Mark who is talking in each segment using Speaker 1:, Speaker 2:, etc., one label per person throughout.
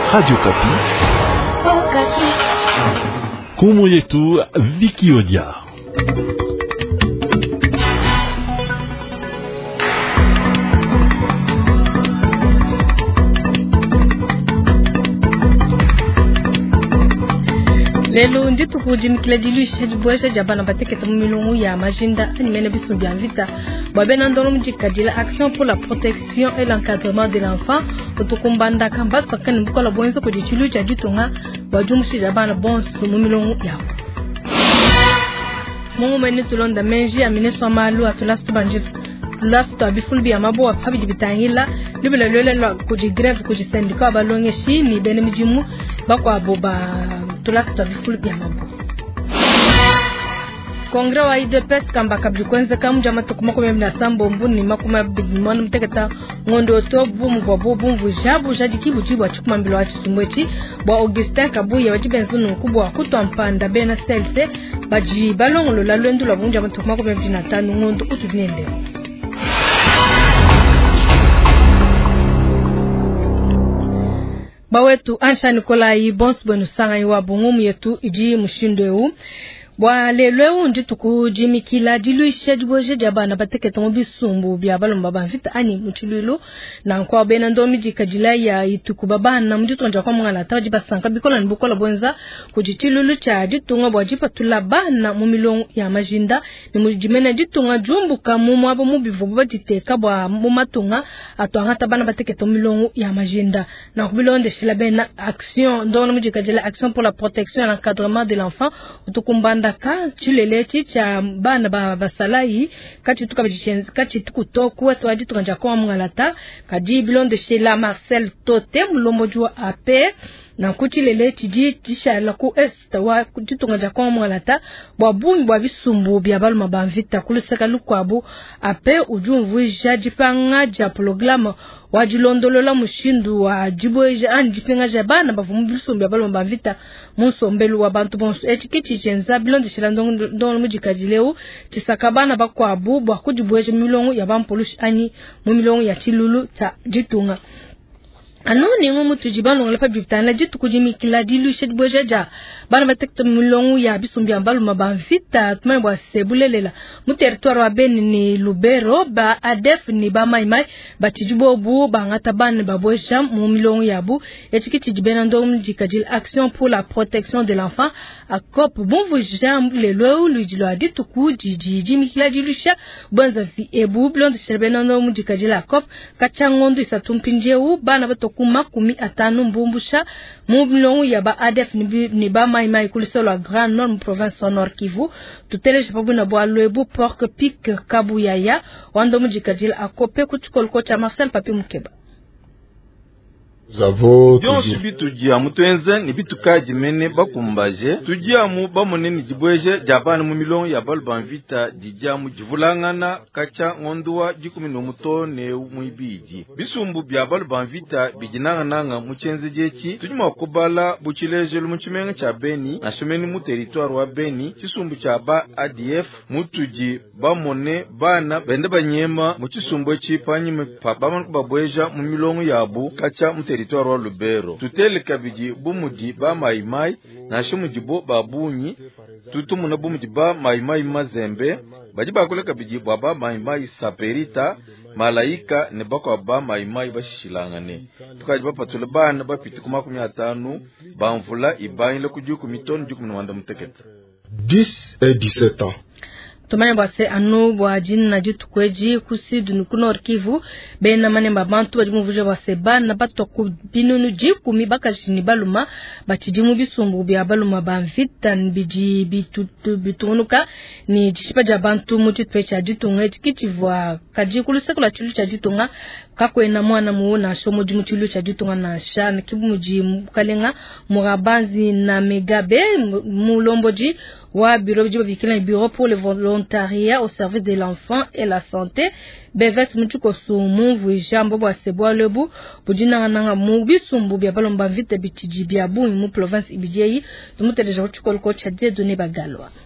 Speaker 1: Radio Kapi. Humu yetu Viki Odia.
Speaker 2: Lelo nditu kujimikila diluisha jibwesha jabana bateke tamumilungu ya majinda animene bisu bianvita babena ndolo mjikadila action pour la protection et l'encadrement de l'enfant otukumbanda kamba kakani mbukola bwenzo kujichilu cha jutunga bajumushi jabana bonsu mumilungu ya mungu meni tulonda menji amine swamalu atulastu banjifu tulastu abifulbi ya mabu wafabi bitangila libila lole kujigreve kujisendika balonge shi ni bene mjimu bakwa boba tulastu abifulbi ya mabu Kongre wa IDPS kamba kabikwenza kamuja matukuma kumemna sambo mbuni makuma bigimonu mteketa ngondo otobu mwabobu mvujabu jadikibu jibu wa chukuma mbilo wa chisumwechi wa Augustin Kabuye wajibenzunu mkubwa wa kutu mpanda bena selse baji balongolo la luendu la bunja matukuma kumemna tanu ngondo utudinende bawetu Ansha Nikolai bons bonu sanga iwa bungumu yetu iji mshindeu Bwa lelo nditu kujimikila diluisha jibweje jabana bateke tomo bisumbu bya balomba banvita ani muchulilo na kwa bena ndomi jikajila ya ituku babana mjitu nja kwa mngala tawaji basanka bikola nbukola bwenza kujitilulu cha jitunga bwajipa tulabana mumilongo ya majinda ni mujimena jitunga jumbuka mumu abo mubivu bajiteka bwa mumatunga atwangata bana bateke tomo milongo ya majinda na kubilonde shilabena action ndono mujikajila action pour la protection et l'encadrement de l'enfant utukumbanda ka chilelechi cha bana basalai kati tukabichenzi kati tukutoku wasawaji tukanja kwa mngalata kaji bilonde shela Marcel Tote mulombo jua ape na kuchilelechi ji tishala ku esta wa kutukanja kwa mngalata babungi bwa bisumbu bya baluma banvita kuluseka lukwabu ape ujumvu jaji panga ja programa wajilondolola mushindu wa jibweje anjipenga jabana bavumu bisumbu bya baluma banvita musombelu wa bantu bonso etikichi chenza bilonde shila ndongo mujikajileu tisakabana bakwabu bwa kujibweje milongo ya bampolushi ani mu milongo ya chilulu ta jitunga anoni ngumu tujibano ngalefa bibtana jitu kujimikila dilushe dibwejeja bana batekto mulongu ya bisumbi ambalu mabanvita tumai bwa sebulelela mu territoire wa Beni ni Lubero ba ADF ni ba maimai ba tijibobu ba ngata bana babweja mu milongu yabu etikiti jibena ndo mjikajil action pour la protection de l'enfant akop bonvu jam lelo lujilo aditu kujimikila dilusha bonza vi ebu blonde serbena ndo mjikajil akop kachangondo isatumpinjeu bana bato makumi atanu mbumbusha mumilongo ya ba ADF ni ba maimai kulisolo la Grand Nord province Nord Kivu tuteleje pabu na bwa Lwebu Pork Pic Kabuyaya wando mujikajila akope kutukolko cha Marcel Papi Mukeba
Speaker 3: Jonsu bitujia mutwenze ni bitukaji mene bakumbaje tujiamu bamoneni jibweje jabana mu milongo ya balbanvita dijamu jivulangana kacha ngondua jikumi no muto ne muibiji bisumbu bya balbanvita bijinanga muchenze jechi tujima kubala buchileje lumuchimenga cha Beni na shomeni mu territoire wa Beni chisumbu cha ba ADF mutuji bamone bana bende banyema mu chisumbu chipanyime pa babweja mu milongo yabu kacha mu territoire wa Lubero tutele kabiji bumudi ba maimai na shumuji bo babunyi tutumu na bumudi ba maimai mazembe bajiba kule kabiji baba maimai saperita malaika ne bakwa ba maimai bashishilangane tukajiba patule bana bapiti kuma 15 bamvula ibayile kujuku mitoni juku mwanda muteketa
Speaker 4: 10 et 17 ans.
Speaker 2: Tumanya bwase anu bwa jini na jitu kweji kusidu nukuno Kivu bena manemba bantu bajimuvuja bwase bana bato kubinunu jikumi baka jini baluma bachijimu bisumbu bya baluma banvita nbiji bitunuka ni jishipa jabantu mujitu cha jitunga etikitivu kajikulu sekula chulu cha jitunga kakwe na mwana muona shomo jimu chulu cha jitunga na shana kibu mujimu kalenga murabanzi na megabe mulomboji wa bureau de bikila bureau pour le volontariat au service de l'enfant et la santé beves mutuko sumu vujambo bwa sebwa lebu bujina nanga mu bisumbu bya balomba vite bitiji bya bu mu province ibijei tumuteleje kuchiko cha de donner bagalwa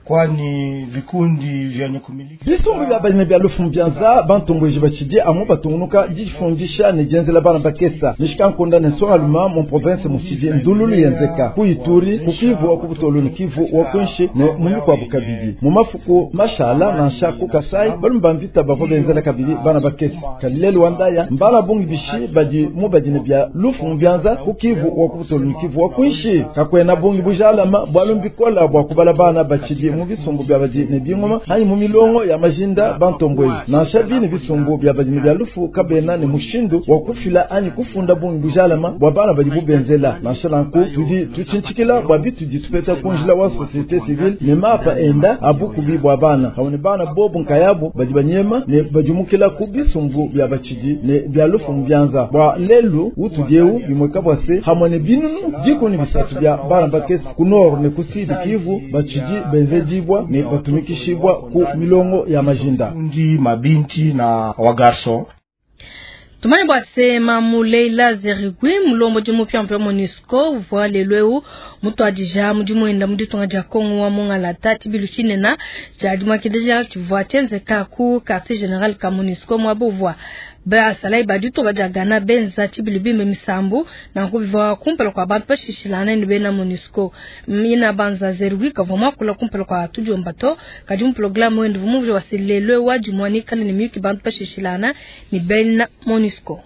Speaker 5: kwani vikundi vyenye kumiliki
Speaker 6: bisumbu bya balime bya lufu mbyanza bantongoje bachije amo batungunuka jifundisha ne jenzela bana bakesa nishikankonda ne soaluma mu province musije ndululu yenzeka kuituri kukivu okubutolo ne kivu okunshi ne mumi kwa bukabiji mu mafuko mashala na shako kasai balumba mvita bavo benzela kabili bana bakesa kalilelo wandaya mbala bungi bishi baji mu badine bya lufu mbyanza kukivu okubutolo ne kivu okunshi kakwena bungi bujalama bwalumbi kola bwa kubala bana bachije mu bisumbu bya badine bingoma hani mu milongo ya majinda bantombwe na shabini bisumbu bya badine bya lufu kabena ne mushindu wa kufila ani kufunda bungi bujalama bwa bana baji benzela na shalanku tudi tuchinchikila bwa bitu ditupeta konjila wa societe civile ne mapa enda abukubi bwa bana hawone bana bobu nkayabo baji banyema ne bajumukila ku bisumbu bya bachiji ne bya lufu mbyanza bwa lelu utujeu bimweka bwase hamone binunu jikoni bisatu bya bana bakesi kunor ne kusidi kivu bachiji benzejibwa ne batumikishibwa ku milongo ya majinda
Speaker 5: ndi mabinti na wagarso.
Speaker 2: Tumani bwase Mamuleila Zerigui mulombo jimu pia MONUSCO voa lelweu mutu adija mujimu enda muditonga jakongo wa munga la tati bilushine na jadima kideja chivoa chenze kaku quartier general ka MONUSCO mwabo voa ba salai baduto bajagana benza chibilibime misambu na kubiva kumpelo kwa bantu pashishilana ni bena MONUSCO mina banza Zerigui kavoma kula kumpelo kwa tujo mbato kajumu programu wendu vumuvu wasilelwe wajumwani kani ni miyuki bantu pashishilana ni bena MONUSCO.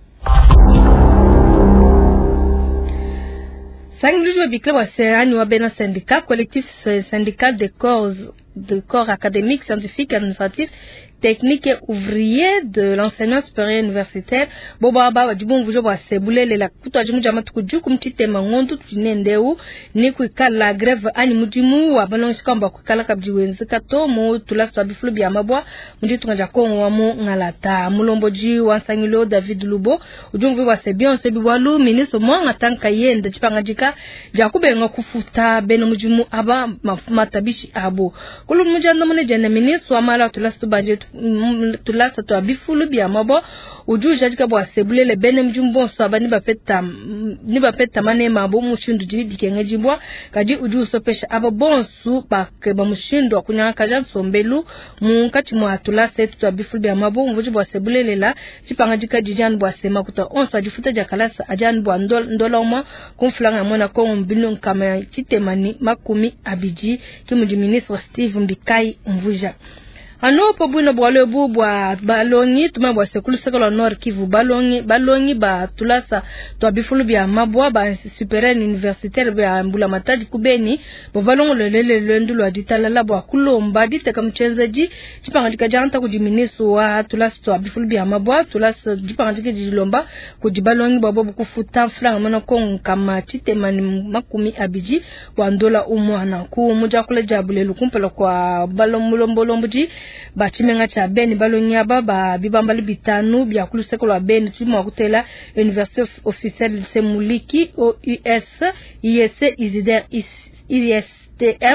Speaker 2: Sanglijo bikle wa serani wa bena syndicat collectif syndical des corps académiques, scientifiques, administratifs, techniques et ouvriers de l'enseignement supérieur universitaire boba ba wajibungu vujo wa sebulele la kutwa jimu jamatu kujuku mtite mangondu tunendeu ni kuikala greve ani mujimu wa balonsi kamba kuikala kabjiwenzi kato mu tulasa bifulu bya mabwa mujitu nganja kongo wa mu ngalata mulomboji wa sangilo David Lubo ujungu wa sebion sebiwalu ministre mwanga tanka yende chipangajika jakube ngokufuta beno mujimu aba matabishi abo kulu mujanda mune jene ministre wa mala tulasa budget tulasa to abifulu bya mabo ujuja jika bwa sebulele bene mjumbo so abani bapeta mane mabo mushindu jibi kengejibwa kaji uju sopesha abo bonsu bake ba mushindu akunya kaja sombelu munkati mwa tulasa to abifulu bya mabo mvuji bwa sebulele la chipanga jika jijan bwa sema kuta onso ajifuta jakalasa ajan bwa ndola uma kumfulanga mwana ko mbinu kama chitemani makumi abiji kimuji ministre Steve Mbikai mvuja ano po bwino bwale bubwa balongi tumabwa sekulu sekolo nord Kivu balongi ba tulasa to abifulu bya mabwa ba supérieur universitaire bya mbula matadi kubeni bo valongo lelele lwendulo aditala bwa kulomba diteka mchenzeji chipanga dikajanta kudiminisu wa tulasa to abifulu bya mabwa tulasa dipanga dikejilomba kudibalongi babo kufuta franga mana ko kama chitemani makumi abiji wa ndola umwana ku muja kule jabule lukumpelo kwa balombolomboji bachimenga cha beni balonyaba ba bibambali bitanu bya kulusekolo beni tuma kutela Université officielle Semuliki OUS IEC Isider ISTM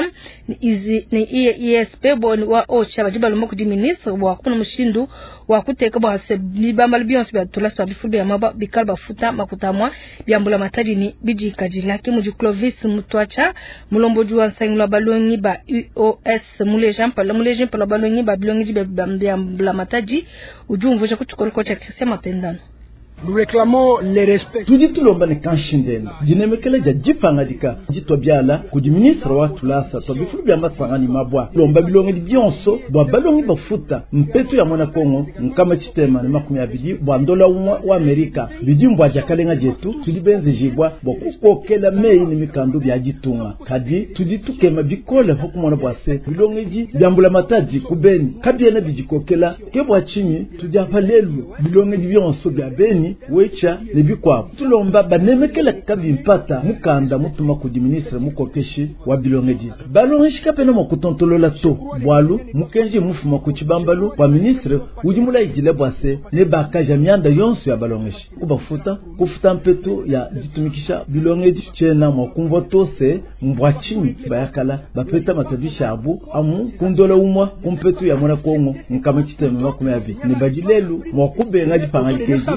Speaker 2: ISP bon wa ocha bajibalo moko di ministre wa kuna mushindu wa kuteka ba se bibambali bionse bya tulasa bifubi ya maba bikalba futa makutamwa byambula matadi ni biji kajilaki muji Clovis mutwacha mulomboju wa nsangula balongi ba UOS mulejan pala balongi ba bilongi byambula matadi ujumvu cha kuchukolko cha Christian Mapendano.
Speaker 7: Nous réclamons les respects.
Speaker 6: Tudi tulomba ni kanshindena jinemekele ja jipanga dika jitwa byala kudi ministre wa tulasa to bifulu bya masangani mabwa lomba bilongi di bionso bwa balongi bafuta mpeto ya mwana Kongo nkama chitema ni makumi abidi bwa ndola wa Amerika bidimbwa jakalenga jetu tudi benze jibwa bokukokela mei ni mikandu bya jitunga kadi tudi tukema bikola hokumona bwase bilongi ji byambula mataji kubeni kabyena bijikokela kebwa chini tudi afalelu bilongi di bionso bya beni wecha nebikwa tulomba banemekela kabimpata mukanda mutuma kudi ministre mukokeshi wa bilongeji balongeshi kapena mokutontolola to bwalu mukenji mufuma kuchibambalu wa ministre ujimula ijile bwase ne bakaja mianda yonso ya balongeshi kufuta mpeto ya jitumikisha bilongeji chena mwakumvo tose mbwachini bayakala bapeta matabisha abu amu kundola umwa kumpeto ya mwana Kongo nkama chitema makumi avi ne bajilelu mwakubenga jipanga jikeji.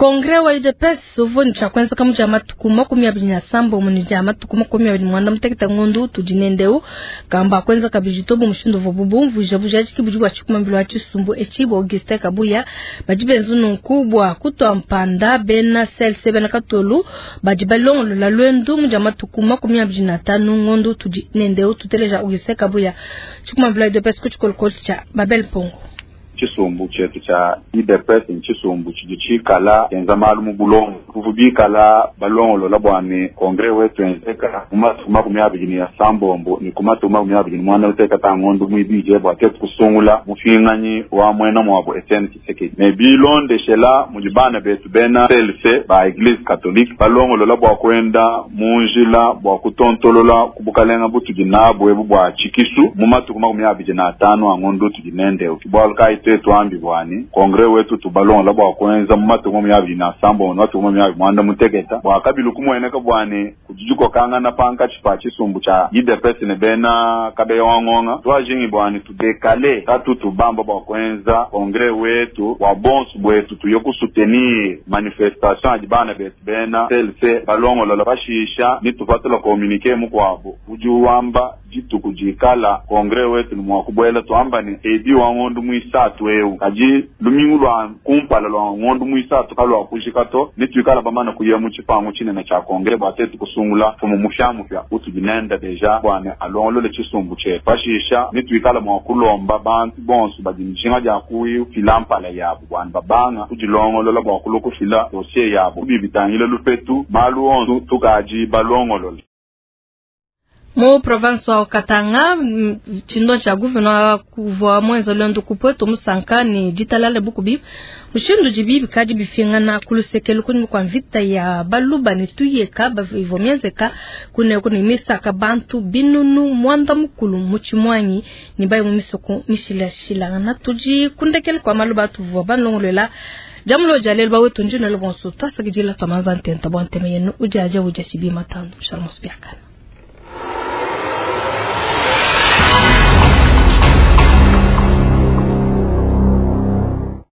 Speaker 2: Kongre wa UDPS uvoni cha kwanza kama jama tukuma kumi abini na sambo muni jama tukuma kumi abini mwanda mtekita ngondu tujinendeu kamba kwanza kabijitobu mshindo vobubu mvujabuja chiki buju wa chikuma mbilo wa chisumbu echibo Auguste Kabuya bajibe nzunu nkubwa kuto mpanda bena selse bena katolu bajibe longo la luendu mjama tukuma kumi abini na tanu ngondu tujinendeu tuteleja Auguste Kabuya chikuma mbilo wa UDPS kuchikolokol cha Babel Pongo
Speaker 8: chisumbu chetu cha UDPS chisumbu chichikala kenza malumu bulongo kuvubikala balongo la bwane kongre wetu enzeka umatuma kumyabigini ya sambombo ni kumatuma kumyabigini mwana uteka tangondu mwibije bwaketu kusungula mufinganyi wa mwena mwabo Etienne Tshisekedi mebilonde shela mujibana betu bena selfe ba Eglise Catholique balongo la bwa kwenda munjila bwa kutontolola kubukalenga butu jinabo ebu bwa chikisu mumatuma kumyabigini na tano angondo tujinende ukibwalkai tuambi bwani kongre wetu tubalongo la bwa kwenza mumatu mu yabi na sambo natu mu yabi mwanda mutegeta bwa kabilu kumweneka bwani kujujuko kanga na panka chipachi sumbu cha UDPS ne bena kabe wangonga twajingi bwani tudekale tatu tubamba bwa kwenza kongre wetu wa bonsu bwetu tuyoku soutenir manifestation ajibana betu bena selfe balongo la bashisha ni tufatela communiquer mu kwabo ujuwamba jitu kujikala kongre wetu mwakubwela tuamba ni edi wangondu muisatu eu kaji lumingu lwa kumpala lwa ngondu muisatu kalwa kushikato nitwikala bamana kuya muchipango chine na cha kongre batetu kusungula fumu mushamu pya utujinenda deja bwana alongo le chisumbu che bashisha nitwikala mwakulomba bantu bonsu bajinchinga ja kuyi filampala yabo bwana babanga kujilongo lo bwa kuloko fila dossier yabo bibitangile lupetu malu onzu tukaji balongo lo
Speaker 2: Mo province wa Katanga chindo cha guvernor kuva mwenzo londo kupweto musanka ni jitalale bukubi mushindu jibibi kaji bifingana kulusekelu kuni kwa vita ya baluba ni tuyeka bavomyezeka kune misaka bantu binunu mwanda mukulu muchimwanyi ni bayi mumisoko mishila na tuji kundekele kwa maluba tuvo banongolela jamlo jalel bawe tunjuna lebonso tasagijila tamanza ntenta bonte meyenu ujaja ujachibi matando shalmos biakana